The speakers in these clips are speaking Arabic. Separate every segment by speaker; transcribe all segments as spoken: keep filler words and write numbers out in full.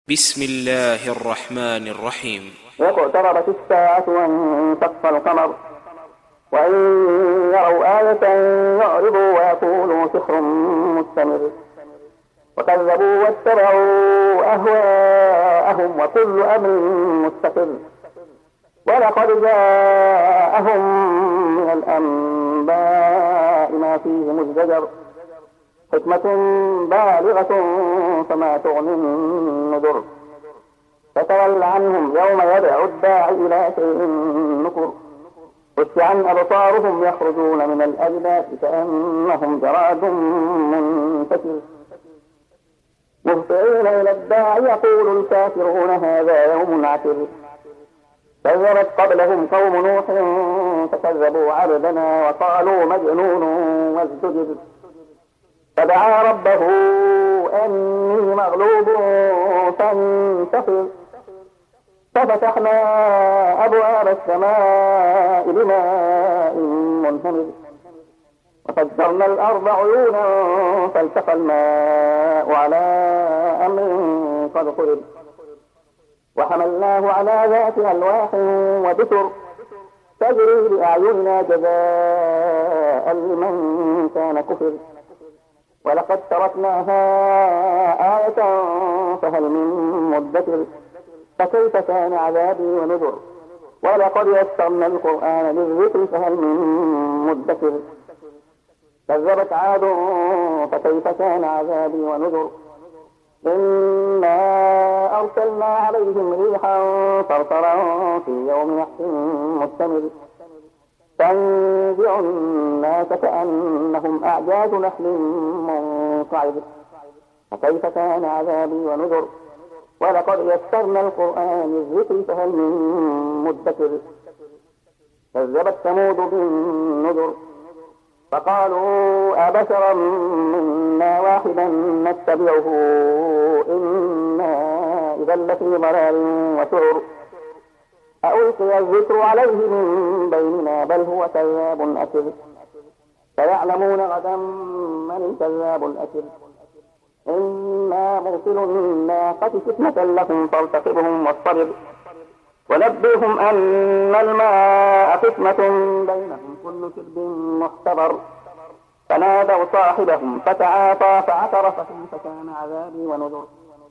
Speaker 1: بسم الله الرحمن الرحيم.
Speaker 2: اقتربت الساعة وانشق القمر وإن يروا آية يعرضوا ويقولوا سحر مستمر وكذبوا واتبعوا أهواءهم وكل أمر مستقر ولقد جاءهم من الأنباء ما فيه مزدجر حكمة بالغة فما تغني النذر فتول عنهم يوم يدعو الداعي إلى شيء نكر خش عن أبصارهم يخرجون من الأجداث كأنهم جراد منتشر مهطعين إلى الداعي يقول الكافرون هذا يوم عسر كذبت قبلهم قوم نوح فكذبوا عبدنا وقالوا مجنون وازدجر فدعا ربه أني مغلوب فانتصر ففتحنا أبواب السماء بماء منهمر وفجرنا الأرض عيونا فالتقى الماء على أمر قد قدر وحملناه على ذات ألواح ودسر تجري بأعيننا جزاء لمن كان كفر ولقد تركناها آية فهل من مدكر فكيف كان عذابي ونذر ولقد يسرنا القرآن للذكر فهل من مدكر كذبت عاد فكيف كان عذابي ونذر إنا أرسلنا عليهم ريحا صرصرا في يوم نحس مستمر تنزع الناس كأنهم أعجاز نخل منقعر فكيف كان عذابي ونذر ولقد يسرنا القرآن للذكر فهل من مدكر كذبت ثمود بالنذر فقالوا أبشرا منا واحدا نتبعه إنا إذا لفي ضلال وسعر ألقي الذكر عليه من بيننا بل هو كذاب أشر سيعلمون غدا من الكذاب الأشر إنا مرسل الناقة فتنة لكم فارتقبهم واصطبر ونبئهم أن الماء فتنة بينهم كل شرب محتضر فنادوا صاحبهم فتعاطى فعثر فكيف كان عذابي ونذر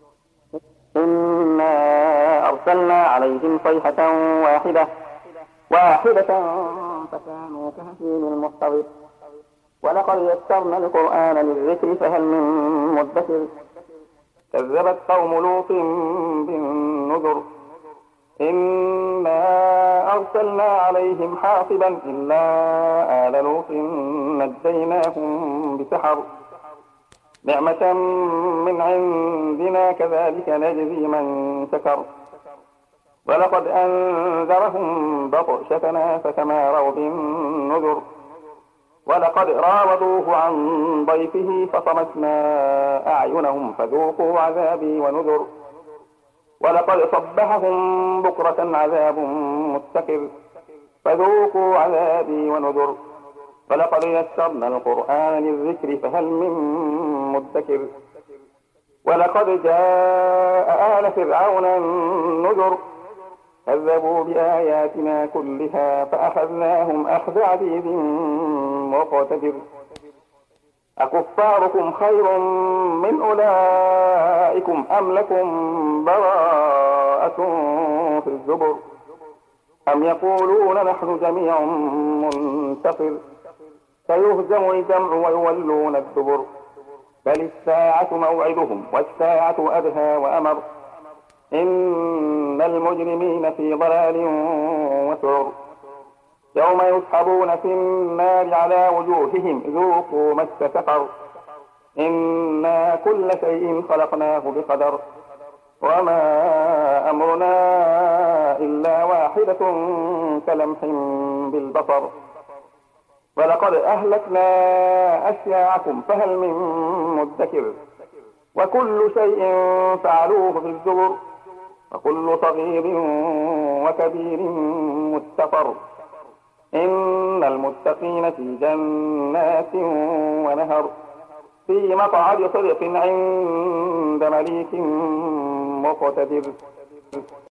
Speaker 2: إنا أرسلنا عليهم صيحة واحدة واحدة فكانوا كهشيم المحتضر ولقد يسرنا القرآن للذكر فهل من مدكر كذبت قوم لوط بالنذر إنا أرسلنا عليهم حاصبا إلا آل لوط نجيناهم بسحر نعمة من عندنا كذلك نجزي من شكر ولقد أنذرهم بطشتنا فتماروا بالنذر ولقد راودوه عن ضيفه فطمسنا أعينهم فذوقوا عذابي ونذر ولقد صبحهم بكرة عذاب مستقر فذوقوا عذابي ونذر ولقد يسرنا القرآن للذكر فهل من مدكر ولقد جاء آل فرعون النذر كذبوا بآياتنا كلها فأخذناهم أخذ عزيز مقتدر أكفاركم خير من أولئكم أم لكم براءة في الزبر أم يقولون نحن جميع منتصر سيهزم الجمع ويولون الدبر بل الساعة موعدهم والساعة أدهى وأمر إن المجرمين في ضلال وسعر يوم يسحبون في النار على وجوههم ذوقوا مس سقر إنا كل شيء خلقناه بقدر وما أمرنا إلا واحدة كلمح بالبصر ولقد أهلكنا أشياعكم فهل من مدكر وكل شيء فعلوه في الزبر وكل صغير وكبير مستقر إن المتقين في جنات ونهر في مقعد صدق عند مليك مقتدر